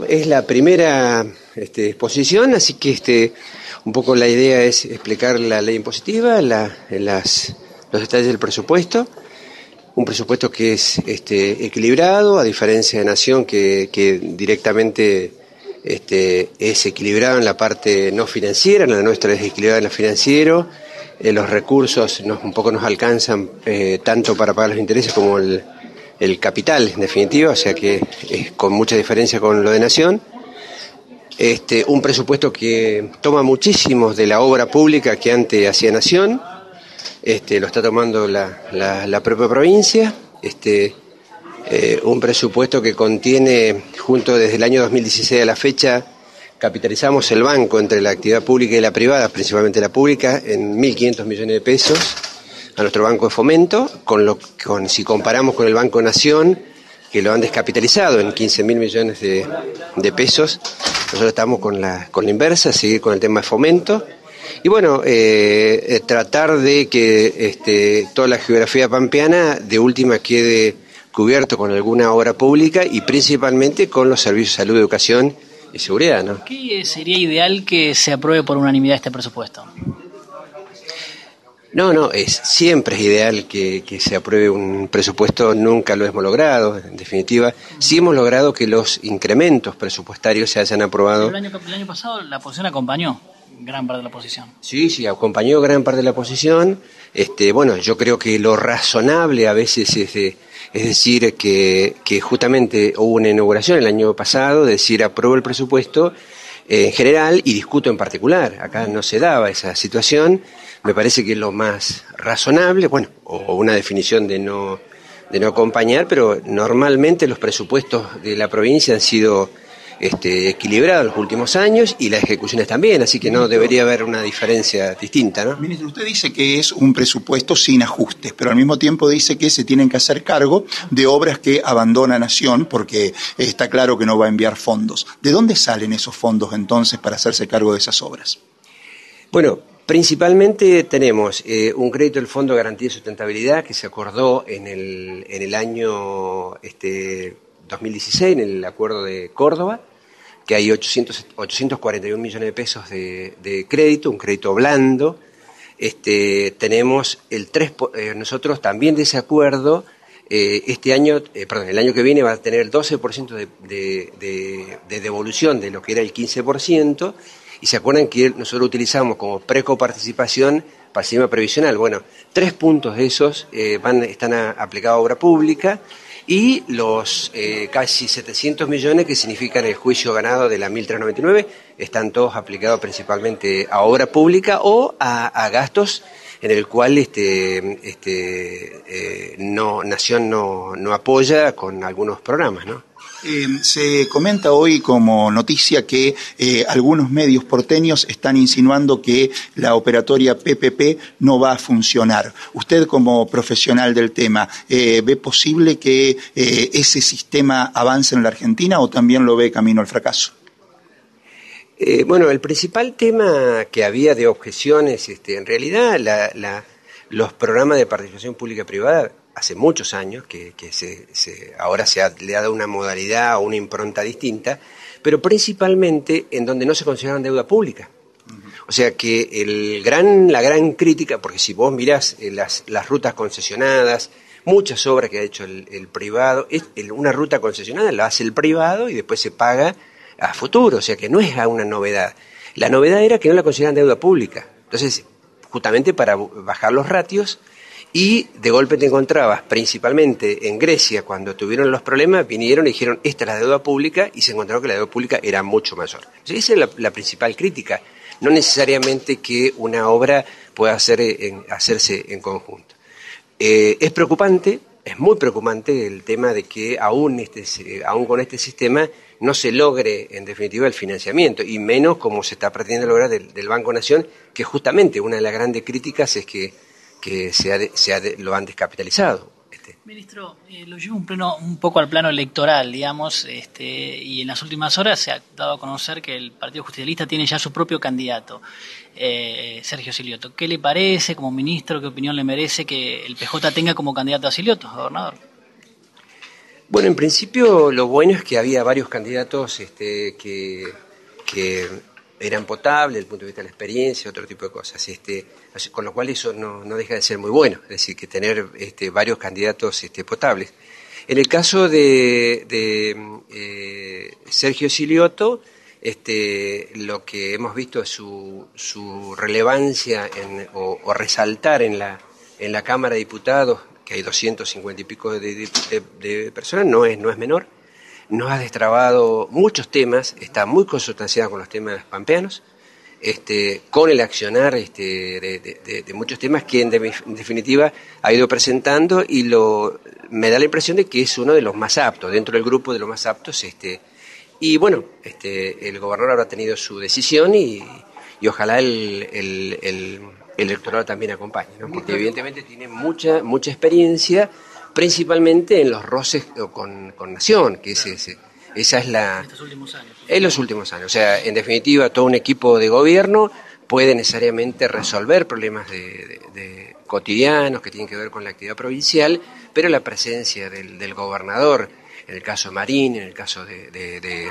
es la primera exposición, así que un poco la idea es explicar la ley impositiva, los detalles del presupuesto. Un presupuesto que es equilibrado, a diferencia de Nación, que directamente es equilibrado en la parte no financiera, la nuestra es equilibrada en lo financiero. Los recursos un poco nos alcanzan tanto para pagar los intereses como el capital, en definitiva, o sea que es con mucha diferencia con lo de Nación. Un presupuesto que toma muchísimos de la obra pública que antes hacía Nación. Lo está tomando la propia provincia, un presupuesto que contiene, junto desde el año 2016 a la fecha, capitalizamos el banco entre la actividad pública y la privada, principalmente la pública, en 1.500 millones de pesos a nuestro Banco de Fomento, si comparamos con el Banco Nación, que lo han descapitalizado en 15.000 millones de pesos, nosotros estamos con la inversa, seguir con el tema de fomento. Y bueno, tratar de que toda la geografía pampeana de última quede cubierto con alguna obra pública y principalmente con los servicios de salud, educación y seguridad, ¿no? ¿Qué sería ideal que se apruebe por unanimidad este presupuesto? No, siempre es ideal que se apruebe un presupuesto, nunca lo hemos logrado, en definitiva. Sí hemos logrado que los incrementos presupuestarios se hayan aprobado. El año pasado la oposición acompañó gran parte de la oposición. Sí, acompañó gran parte de la oposición. Yo creo que lo razonable a veces es decir que justamente hubo una inauguración el año pasado, decir apruebo el presupuesto en general y discuto en particular. Acá no se daba esa situación. Me parece que es lo más razonable, o una definición de no acompañar, pero normalmente los presupuestos de la provincia han sido equilibrados en los últimos años y las ejecuciones también, así que no debería haber una diferencia distinta, ¿no? Ministro, usted dice que es un presupuesto sin ajustes, pero al mismo tiempo dice que se tienen que hacer cargo de obras que abandona Nación, porque está claro que no va a enviar fondos. ¿De dónde salen esos fondos entonces para hacerse cargo de esas obras? Bueno, principalmente tenemos un crédito del Fondo de Garantía y Sustentabilidad que se acordó en el año 2016, en el Acuerdo de Córdoba, que hay 841 millones de pesos de crédito, un crédito blando. Tenemos nosotros también de ese acuerdo, el año que viene va a tener el 12% de devolución de lo que era el 15%, y se acuerdan que nosotros utilizamos como precoparticipación para el sistema previsional. Bueno, 3 puntos de esos están aplicados a obra pública, y los casi 700 millones que significan el juicio ganado de la 1399 están todos aplicados principalmente a obra pública o a gastos en el cual Nación no apoya con algunos programas, ¿no? Se comenta hoy como noticia que algunos medios porteños están insinuando que la operatoria PPP no va a funcionar. Usted, como profesional del tema, ¿ve posible que ese sistema avance en la Argentina o también lo ve camino al fracaso? El principal tema que había de objeciones, en realidad los programas de participación pública-privada hace muchos años que ahora le ha dado una modalidad o una impronta distinta, pero principalmente en donde no se consideran deuda pública. O sea que la gran crítica, porque si vos mirás las rutas concesionadas, muchas obras que ha hecho el privado, una ruta concesionada la hace el privado y después se paga a futuro, o sea que no es una novedad. La novedad era que no la consideran deuda pública. Entonces, justamente para bajar los ratios, y de golpe te encontrabas, principalmente en Grecia, cuando tuvieron los problemas, vinieron y dijeron, esta es la deuda pública, y se encontraron que la deuda pública era mucho mayor. Entonces, esa es la principal crítica, no necesariamente que una obra pueda hacerse en conjunto. Es preocupante, es muy preocupante el tema de que aún con este sistema no se logre en definitiva el financiamiento, y menos como se está pretendiendo lograr del Banco Nación, que justamente una de las grandes críticas es que lo han descapitalizado. Ministro, lo llevo un poco al plano electoral, digamos, y en las últimas horas se ha dado a conocer que el Partido Justicialista tiene ya su propio candidato, Sergio Silioto. ¿Qué le parece como ministro, qué opinión le merece que el PJ tenga como candidato a Silioto, gobernador? Bueno, en principio lo bueno es que había varios candidatos que eran potables desde el punto de vista de la experiencia, otro tipo de cosas, con lo cual eso no deja de ser muy bueno, es decir, que tener varios candidatos potables. En el caso de Sergio Silioto, lo que hemos visto es su relevancia o resaltar en la Cámara de Diputados, que hay 250 y pico de personas, no es menor. Nos ha destrabado muchos temas, está muy consustanciada con los temas pampeanos, con el accionar de muchos temas que en definitiva ha ido presentando y me da la impresión de que es uno de los más aptos, dentro del grupo de los más aptos, y bueno, el gobernador habrá tenido su decisión y ojalá el electorado también acompañe, ¿no? Porque evidentemente tiene mucha experiencia, principalmente en los roces con Nación, que esa es la... En estos últimos años. En los últimos años, o sea, en definitiva, todo un equipo de gobierno puede necesariamente resolver problemas de cotidianos que tienen que ver con la actividad provincial, pero la presencia del gobernador, en el caso de Marín, en el caso de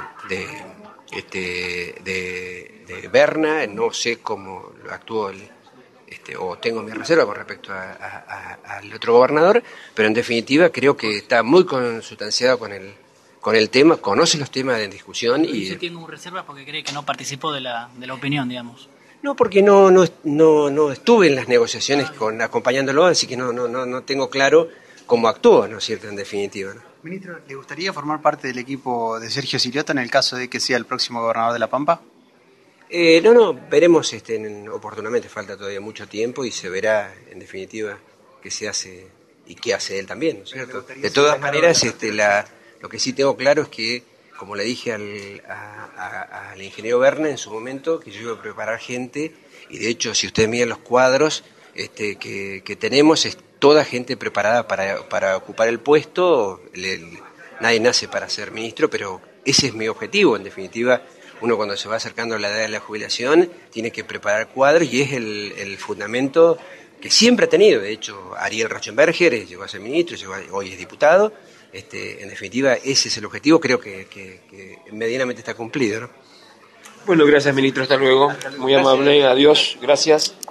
Berna, no sé cómo actuó o tengo mi reserva con respecto al otro gobernador, pero en definitiva creo que está muy consustanciado con el tema, conoce los temas de discusión. Y se tiene reserva porque cree que no participó de la opinión, digamos. No, porque no estuve en las negociaciones acompañándolo, así que no tengo claro cómo actúa, ¿no es cierto?, en definitiva, ¿no? Ministro, ¿le gustaría formar parte del equipo de Sergio Silioto en el caso de que sea el próximo gobernador de La Pampa? Veremos oportunamente, falta todavía mucho tiempo y se verá en definitiva qué se hace y qué hace él también, ¿no es cierto? De todas maneras, lo que sí tengo claro es que, como le dije al ingeniero Berna en su momento, que yo iba a preparar gente, y de hecho si ustedes miran los cuadros que tenemos, es toda gente preparada para ocupar el puesto. Nadie nace para ser ministro, pero ese es mi objetivo, en definitiva. Uno cuando se va acercando a la edad de la jubilación tiene que preparar cuadros y es el fundamento que siempre ha tenido. De hecho, Ariel Rauschenberger llegó a ser ministro, hoy es diputado. En definitiva, ese es el objetivo, creo que medianamente está cumplido, ¿no? Bueno, gracias, ministro, hasta luego. Muy amable, adiós, gracias.